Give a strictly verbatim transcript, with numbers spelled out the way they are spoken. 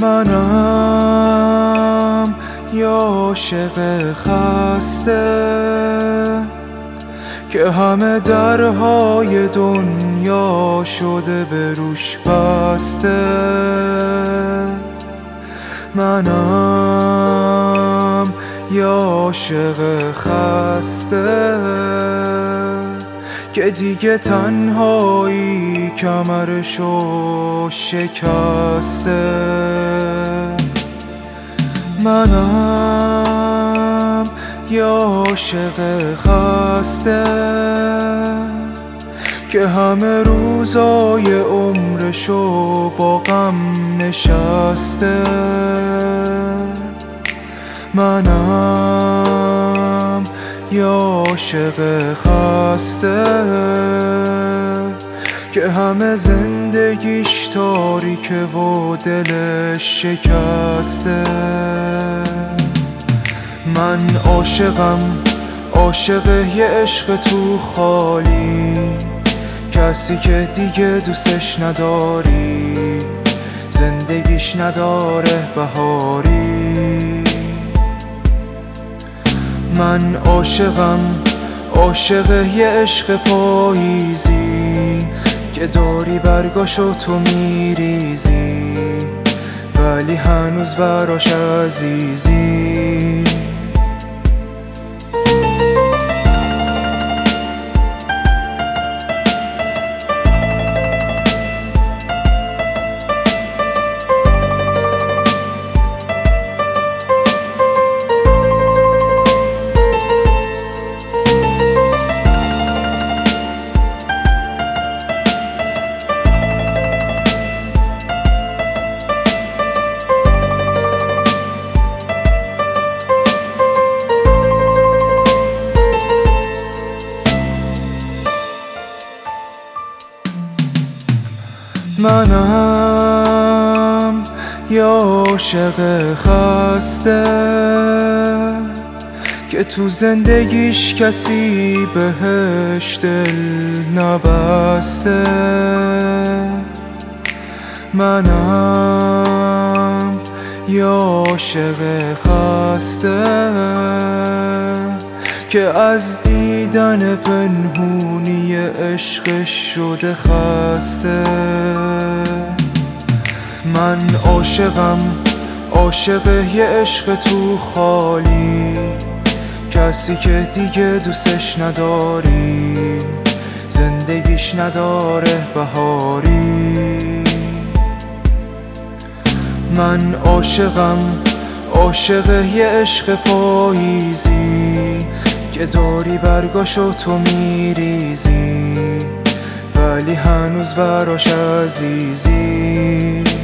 منم یا عاشق خسته که همه درهای دنیا شده به روش بسته. منم یا عاشق خسته که دیگه تنهایی کمرشو شکسته. منم یا عاشق خسته که همه روزای عمرشو با غم نشسته. منم یا عاشق خسته که همه زندگیش تاریکه و دلش شکسته. من عاشقم، عاشق یه عشق تو خالی، کسی که دیگه دوستش نداری، زندگیش نداره بهاری. من عاشقم، عاشق یه عشق پاییزی که داری برگاشو تو میریزی ولی هنوز براش عزیزی. منم یا عاشق خسته که تو زندگیش کسی بهش دل نبسته. منم یا عاشق خسته که از دیدن پنهونی عشقش شده خسته. من عاشقم، عاشق یه عشق تو خالی، کسی که دیگه دوستش نداری، زندگیش نداره بهاری. من عاشقم، عاشق یه عشق پاییزی که داری برگاشو تو میریزی ولی هنوز براش عزیزی.